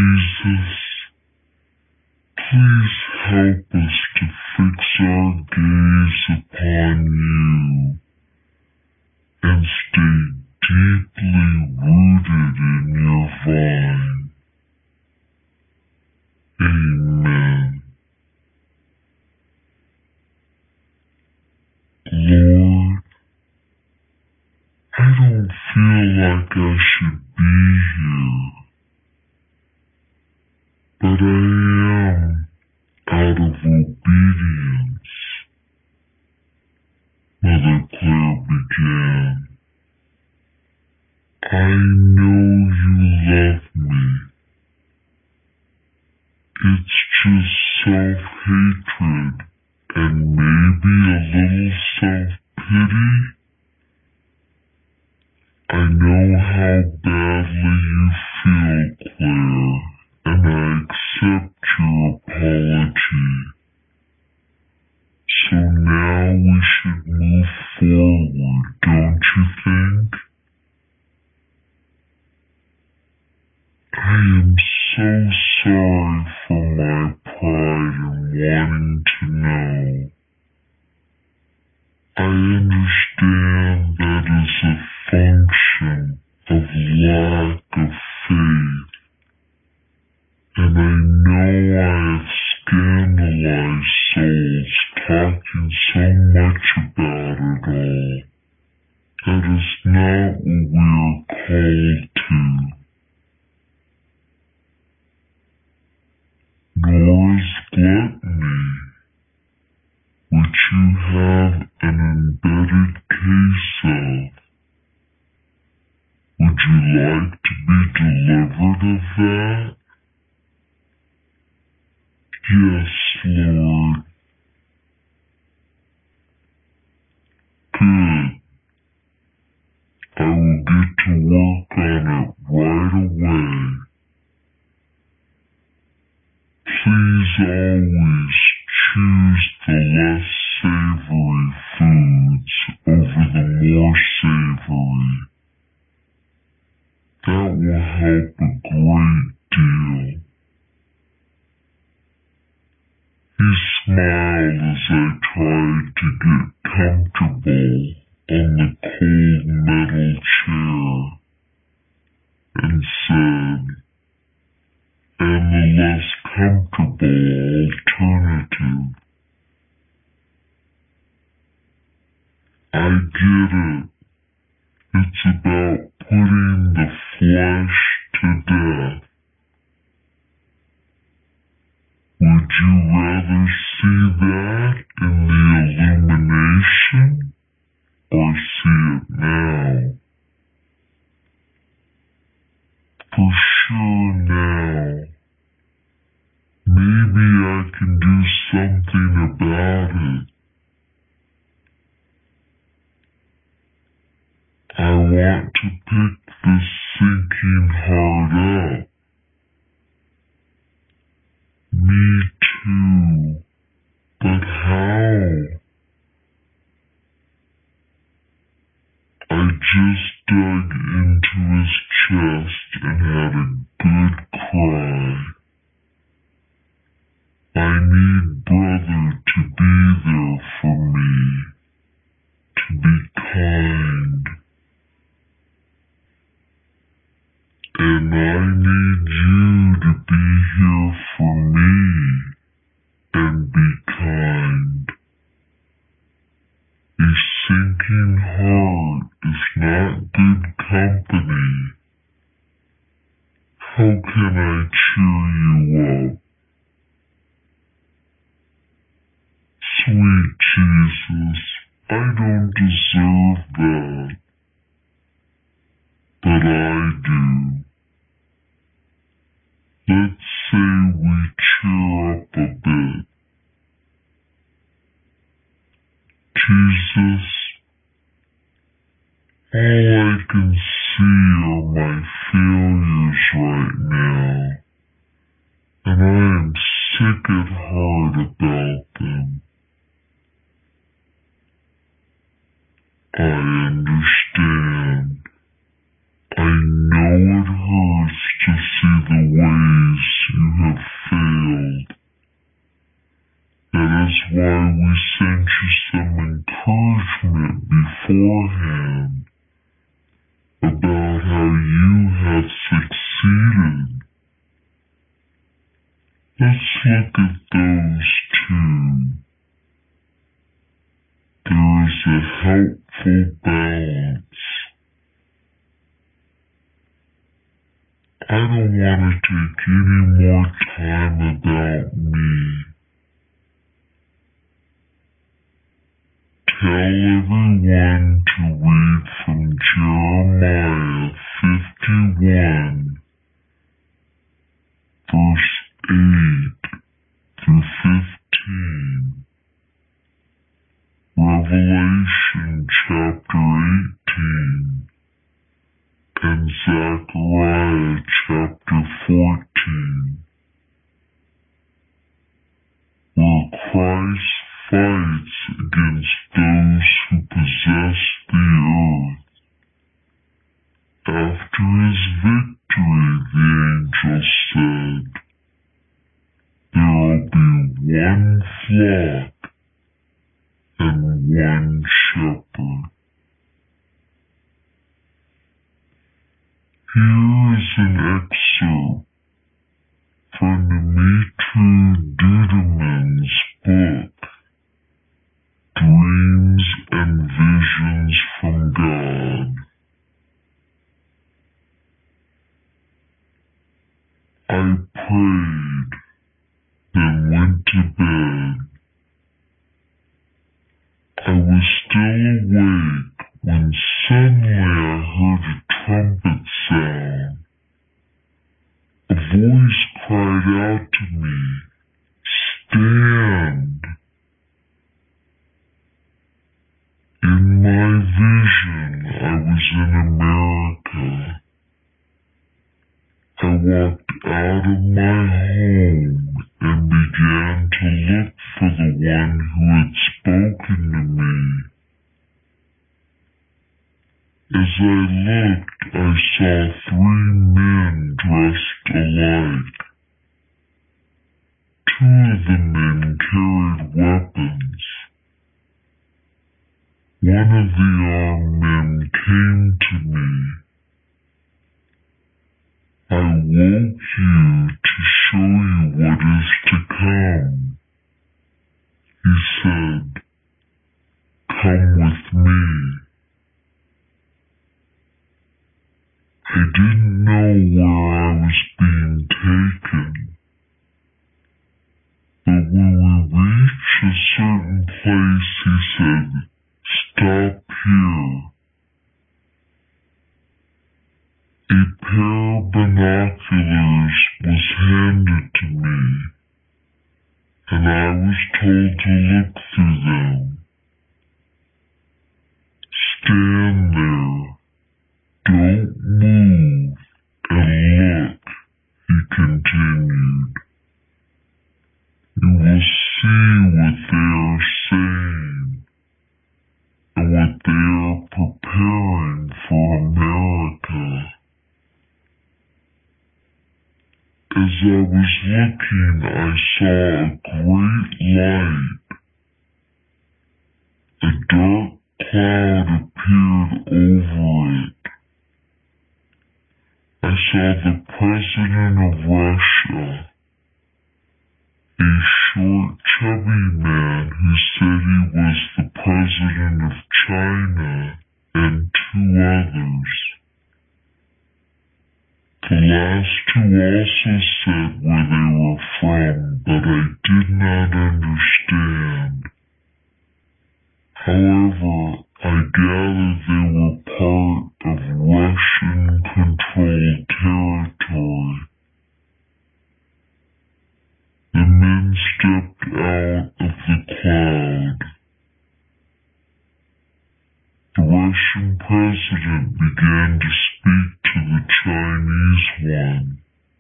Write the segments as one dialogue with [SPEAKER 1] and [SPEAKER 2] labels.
[SPEAKER 1] Jesus, please help us to fix our gaze upon you and stay deeply rooted in your vine. Amen. Lord, I don't feel like I should be here, but I am out of obedience. Mother Claire began. I know you love me. It's just self-hatred and maybe a little self-pity. I know how badly you feel, Claire, and I accept your apology. So now we should move forward, don't you think? I am so sorry for my pride in wanting to know. I understand that is a function of lack of faith, and I know I have scandalized souls talking so much about it all. That is not what we are called to. Nor is gluttony, which you have an embedded case of. Would you like to be delivered of that? Yes, Lord. Good. I will get to work on it right away. Please always choose the less savory foods over the more savory. That will help a great deal. He smiled as I tried to get comfortable on the cold metal chair and said, and the less comfortable alternative. I get it. It's about putting the flesh to death. Would you rather see that in the illumination or see it now? For sure now. Maybe I can do something about it. I want to pick this sinking heart up. Me too. But how? I just dug into his chest and had a good cry. I need brother to be there for me, to be kind. And I need you to be here for me and be kind. A sinking heart is not good company. How can I cheer you up? Sweet Jesus, I don't deserve that. But I do. Let's say we cheer up a bit. Jesus, all I can see are my failures right now, and I am sick at heart about them. I understand. beforehand about how you have succeeded. Let's look at those two. There is a helpful balance. I don't want to take any more time about me. Tell everyone to read from Jeremiah 51, verse 8 through 15, Revelation chapter 18, and Zechariah chapter 14, where Christ fights against those who possess the earth. After his victory, the angel said, there will be one flock and one shepherd. Here is an excerpt from Dimitri Duduman's book, Dreams and Visions from God. I prayed, then went to bed. I was still awake when suddenly I heard a trumpet sound. A voice cried out to me, "Stand!" In my vision, I was in America. I walked out of my home and began to look for the one who had spoken to me. As I looked, I saw 3 men dressed alike. 2 of the men carried weapons. One of the armed men came to me. I woke you to show you what is to come. He said, come with me. I didn't know where I was being taken, but when we reached a certain place, he said, stop here. A pair of binoculars was handed to me, and I was told to look through them. Stand there. Don't move, and look, he continued. You will see what they are saying, and what they are preparing for America. As I was looking, I saw a great light. A dark cloud appeared over it. I saw the President of Russia, a short, chubby man who said he was the President of China, and 2 others. The last 2 also said where they were from, but I did not understand. However, I gathered they were part of Russian-controlled territory. The men stepped out of the cloud. The Russian president began to speak to the Chinese one.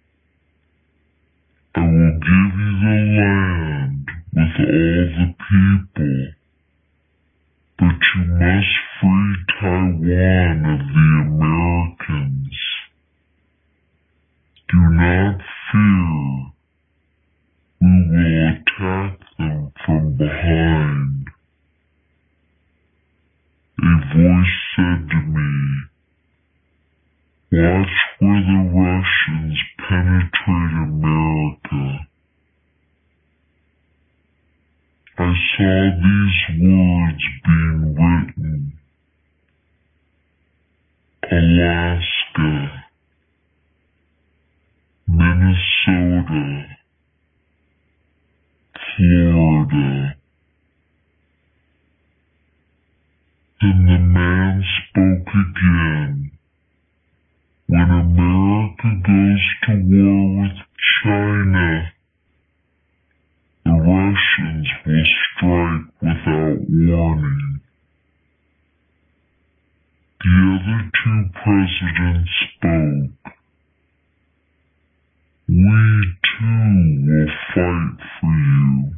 [SPEAKER 1] I will give you the land with all the people, but you must free Taiwan of the Americans. Watch where the Russians penetrate America. I saw these words being written. Alaska, Minnesota, Florida. Then the man spoke again. When America goes to war with China, the Russians will strike without warning. The other two presidents spoke. We too will fight for you.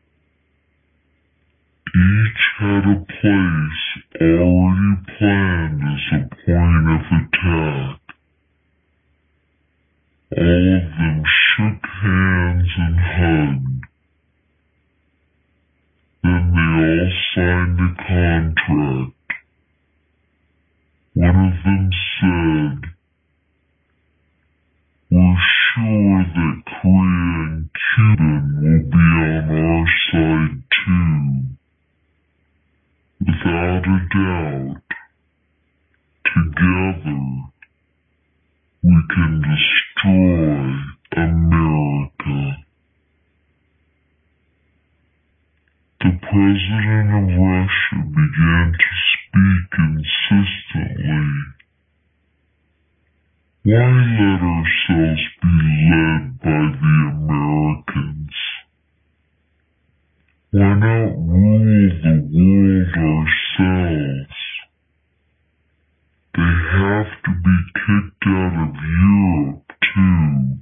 [SPEAKER 1] Each had a place already planned as a point of attack. All of them shook hands and hugged. Then they all signed a contract. One of them said, "We're sure that Korea and Cuba will be on our side too. Without a doubt, together we can destroy America." The president of Russia began to speak insistently. Why let ourselves be led by the Americans? Why not rule the world ourselves? They have to be kicked out of Europe, too.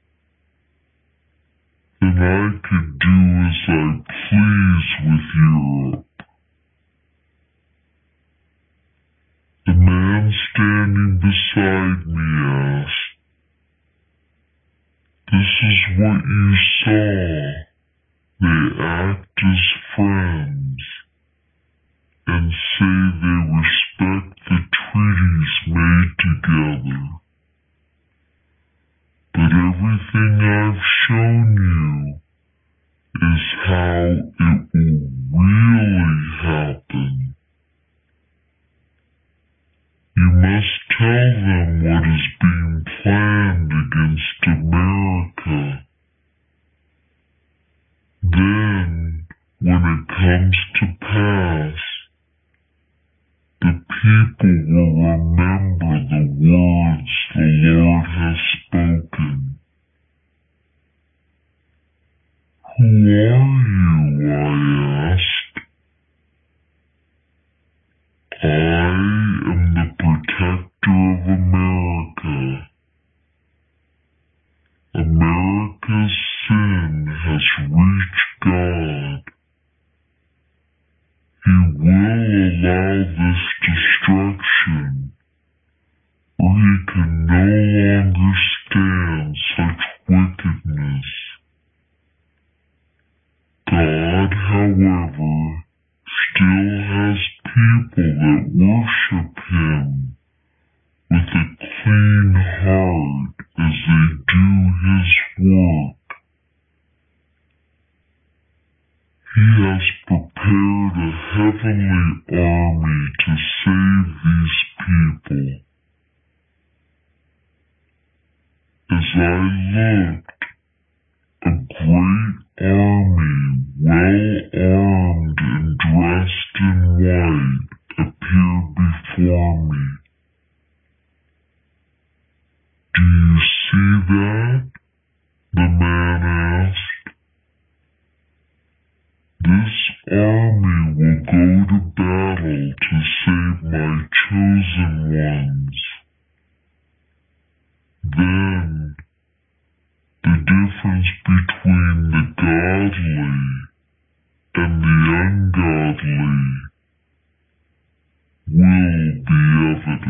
[SPEAKER 1] Then I could do as I please with Europe. The man standing beside me asked, "This is what you saw. They act as friends and say they respect the treaties made together. But everything I've shown you is how it will really happen. You must tell them what is being planned against America. Then, when it comes to pass, the people will remember the words the Lord has spoken." "Who are you?" I asked. "I am the protector of America. America's sin has reached God. He will allow this destruction, or he can no longer stand such wickedness. God, however, still has people that worship him with a clean heart as they do his work. He has prepared a heavenly army to save these people." As I looked, a great army, well-armed and dressed in white, appeared before me. "Do you see that?" the man asked. "This army will go to battle to save my chosen ones. Then, the difference between the godly and the ungodly will be evident."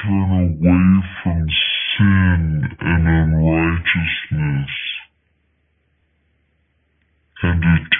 [SPEAKER 1] turn away from sin and unrighteousness, and to